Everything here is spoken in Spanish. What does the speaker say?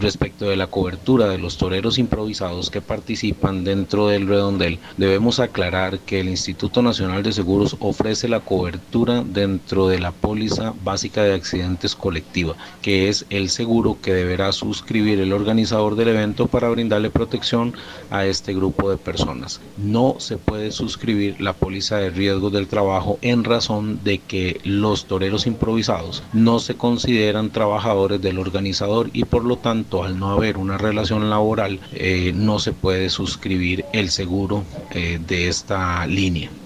Respecto de la cobertura de los toreros improvisados que participan dentro del redondel, debemos aclarar que el Instituto Nacional de Seguros ofrece la cobertura dentro de la póliza básica de accidentes colectiva, que es el seguro que deberá suscribir el organizador del evento para brindarle protección a este grupo de personas. No se puede suscribir la póliza de riesgos del trabajo en razón de que los toreros improvisados no se consideran trabajadores del organizador y por lo tanto, al no haber una relación laboral, no se puede suscribir el seguro de esta línea.